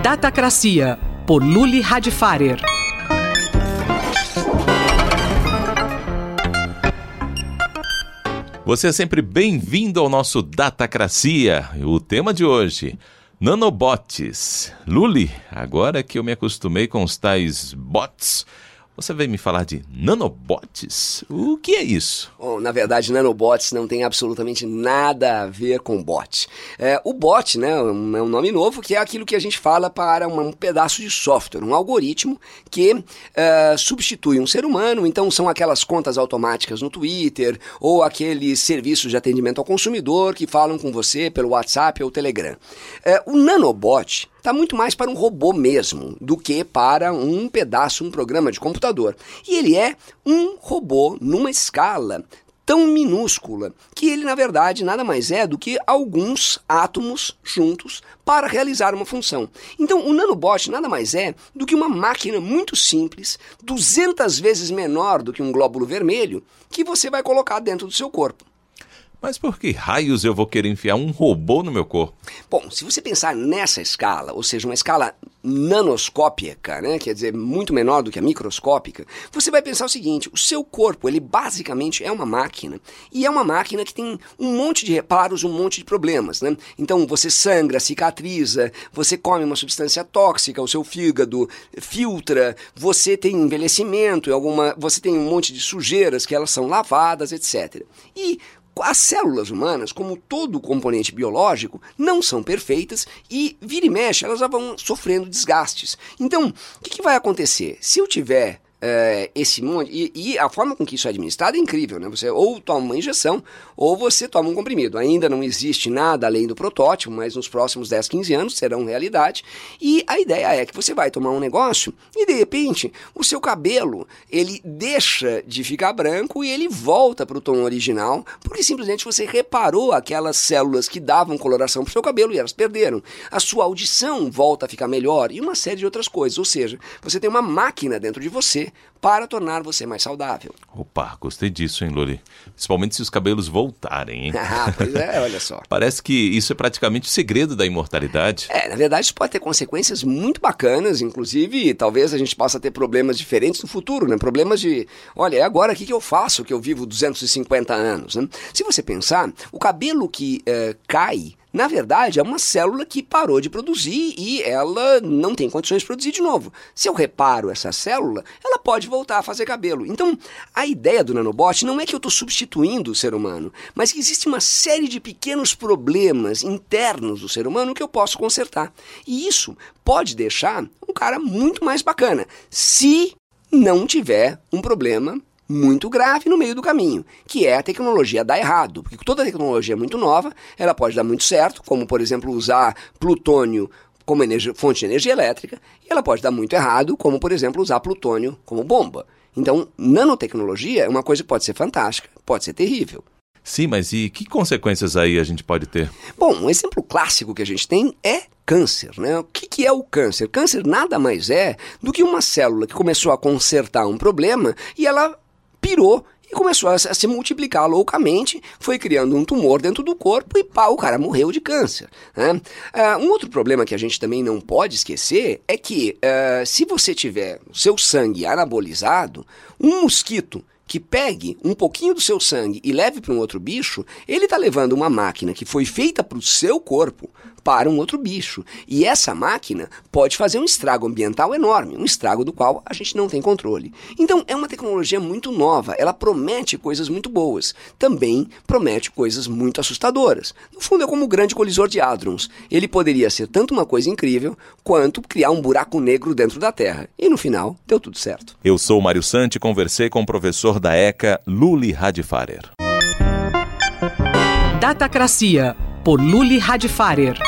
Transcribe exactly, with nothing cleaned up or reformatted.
Datacracia, por Luli Radfarer. Você é sempre bem-vindo ao nosso Datacracia. O tema de hoje, nanobots. Luli, agora que eu me acostumei com os tais bots, você veio me falar de nanobots? O que é isso? Bom, na verdade, nanobots não tem absolutamente nada a ver com bot. É, o bot, né, é um nome novo, que é aquilo que a gente fala para um, um pedaço de software, um algoritmo que é, substitui um ser humano. Então são aquelas contas automáticas no Twitter ou aqueles serviços de atendimento ao consumidor que falam com você pelo WhatsApp ou Telegram. É, o nanobot está muito mais para um robô mesmo do que para um pedaço, um programa de computador. E ele é um robô numa escala tão minúscula que ele, na verdade, nada mais é do que alguns átomos juntos para realizar uma função. Então, o nanobot nada mais é do que uma máquina muito simples, duzentas vezes menor do que um glóbulo vermelho, que você vai colocar dentro do seu corpo. Mas por que raios eu vou querer enfiar um robô no meu corpo? Bom, se você pensar nessa escala, ou seja, uma escala nanoscópica, né, quer dizer, muito menor do que a microscópica, você vai pensar o seguinte: o seu corpo, ele basicamente é uma máquina, e é uma máquina que tem um monte de reparos, um monte de problemas, né? Então você sangra, cicatriza, você come uma substância tóxica, o seu fígado filtra, você tem envelhecimento, alguma, você tem um monte de sujeiras que elas são lavadas, etcétera. E as células humanas, como todo componente biológico, não são perfeitas e, vira e mexe, elas já vão sofrendo desgastes. Então, o que, que vai acontecer? Se eu tiver é, esse monte... E, e a forma com que isso é administrado é incrível, né? Você ou toma uma injeção ou você toma um comprimido. Ainda não existe nada além do protótipo, mas nos próximos dez, quinze anos serão realidade. E a ideia é que você vai tomar um negócio e, de repente, o seu cabelo, ele deixa de ficar branco e ele volta para o tom original, porque simplesmente você reparou aquelas células que davam coloração para o seu cabelo e elas perderam. A sua audição volta a ficar melhor e uma série de outras coisas. Ou seja, você tem uma máquina dentro de você para tornar você mais saudável. Opa, gostei disso, hein, Luli? Principalmente se os cabelos voltarem, hein? Ah, pois é, olha só. Parece que isso é praticamente o segredo da imortalidade. É, na verdade isso pode ter consequências muito bacanas, inclusive talvez a gente possa ter problemas diferentes no futuro, né? Problemas de, olha, é agora o que eu faço que eu vivo duzentos e cinquenta anos, né? Se você pensar, o cabelo que uh, cai, na verdade, é uma célula que parou de produzir e ela não tem condições de produzir de novo. Se eu reparo essa célula, ela pode voltar a fazer cabelo. Então, a ideia do nanobot não é que eu estou substituindo o ser humano, mas que existe uma série de pequenos problemas internos do ser humano que eu posso consertar. E isso pode deixar um cara muito mais bacana, se não tiver um problema muito grave no meio do caminho, que é a tecnologia dar errado, porque toda tecnologia é muito nova, ela pode dar muito certo, como por exemplo usar plutônio como energia, fonte de energia elétrica, e ela pode dar muito errado, como por exemplo usar plutônio como bomba. Então, nanotecnologia é uma coisa que pode ser fantástica, pode ser terrível. Sim, mas e que consequências aí a gente pode ter? Bom, um exemplo clássico que a gente tem é câncer, né? O que, que é o câncer? Câncer nada mais é do que uma célula que começou a consertar um problema e ela pirou e começou a se multiplicar loucamente, foi criando um tumor dentro do corpo e pá, o cara morreu de câncer, né? Uh, um outro problema que a gente também não pode esquecer é que uh, se você tiver o seu sangue anabolizado, um mosquito que pegue um pouquinho do seu sangue e leve para um outro bicho, ele está levando uma máquina que foi feita para o seu corpo para um outro bicho. E essa máquina pode fazer um estrago ambiental enorme, um estrago do qual a gente não tem controle. Então é uma tecnologia muito nova, ela promete coisas muito boas, também promete coisas muito assustadoras. No fundo é como o grande colisor de hadrons. Ele poderia ser tanto uma coisa incrível, quanto criar um buraco negro dentro da Terra. E no final, deu tudo certo. Eu sou o Mário Santi e conversei com o professor da ECA, Luli Radfarer. Datacracia, por Luli Radfarer.